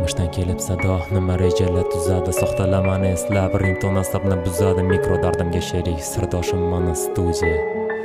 O'tmishdan kelib sado, nima rejalar tuzadi, soxtalamani eslab, rington asabni buzadi, mikro dardimga sherik, sirdoshim mana studiya.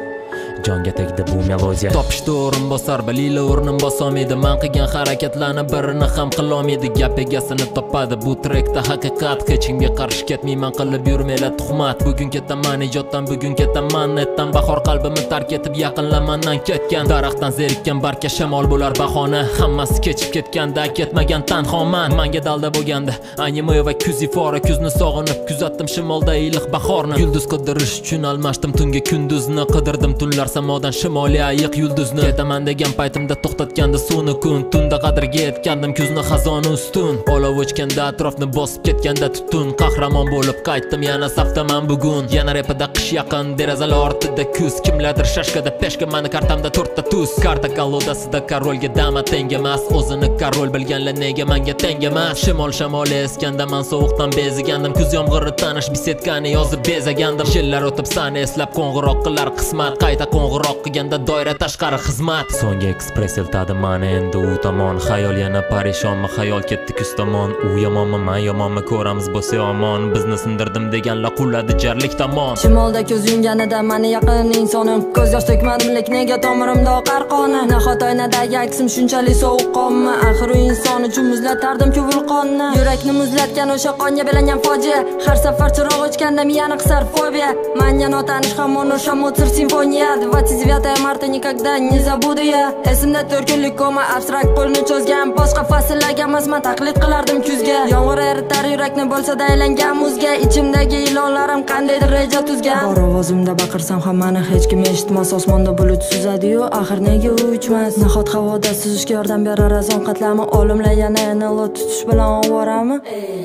Jonga tegdi bu melodiya. Topishdi o'rin bosar, balila o'rnim bosolmaydi. Men qilgan harakatlarni birini ham qilolmaydi. Gap egasini topadi. Bu trekda haqiqat, hech kimga qarshi ketmayman, qilib yurmaylar tuhmat. Bugun ketaman ijoddan, bugun ketaman netdan. Bahor qalbimni tark etib yaqinlamandan ketgan. Daraxtdan zerikkan barcha shamol bo'lar bahona. Hammasi kechib ketganda, ketmagan tanhoman. Menga dalda bo'lganda anime va kuz ifora, kuzni sog'inib kuzatdim shimolda iliq bahorni. Yulduz qidirish uchun almashdim tunga kunduzni, qidirdim tunlar samodan shimoliy ayiq yulduzni. Ketaman degan paytimda to'xtatganda suvni kun, tunda qadriga yetgandim kuzni xazoni ustun. Olov o'chganda atrofni bosib ketganda tutun, qahramon bo'lib qaytdim yana safdaman bugun. Yana repida qish yaqin, derazalar ortida kuz, kimlardir shashkada peshka, mani kartamda 4 ta tuz. Karta kolodasida korolga dama teng emas, o'zini korol bilganlar nega menga teng emas. Shamol esganda men sovuqdan bezigandim, kuz yomg'iri tanish bisetkani yozib bezagandim. Yillar o'tib sani eslab qo'ng'iroq qilar qismat, qayta qo'ng'iroq qilganda doira tashqari xizmat. So'nggi ekspress eltadi mani endi u tomon, xayol yana parishonmi, xayol ketdi kuz tomon. U yomonmi, men yomonmi, ko'ramiz bo'lsa omon. Bizni sindirdim deganlar quladi jarlik tomon. Shimolda ko'z yumganida meni yaqin insonim, ko'z yosh to'kmadim lek nega tomirimda oqar qoni. Nahot oynadagi aksim shunchalik sovuqqonmi, axir u inson uchun muzlatardim-ku vulqonni. Yurakni muzlatgan o'sha qonga belangan fojia, har safar chiroq o'chganda miyani qisar fobiya. Menga notanish hamon o'sha Mozart simfoniya. 29 marta никогда не забуду я. Esimda 4 kunlik koma, abstrakt qo'lni cho'zgan, boshqa fasllarga emas men taqlid qilardim kuzga. Yomg'ir eritar yurakni bo'lsa-da aylangan muzga, ichimdagi ilonlarim qandaydir reja tuzgan. Bor ovozimda baqirsam hammani hech kim eshitmas, osmonda bulut suzadi-yu, axir nega u uchmas? Nahot havoda suzishga yordam berar azon qatlami, olimlar yana NLO tutish bilan ovorami?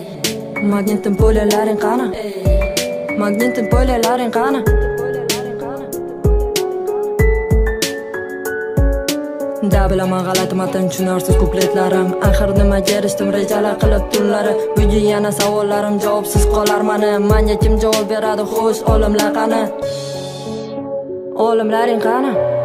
Magnetin polyalaring qani? Magnetin polyalaring qani? Da bilaman g'alati matn tushunarsiz kupletlarim, axir nimaga erishdim rejalar qilib tunlari. Bugun yana savollarim javobsiz qolar mani, menga kim javob beradi xo'sh, olimlar qani? Olimlaring qani?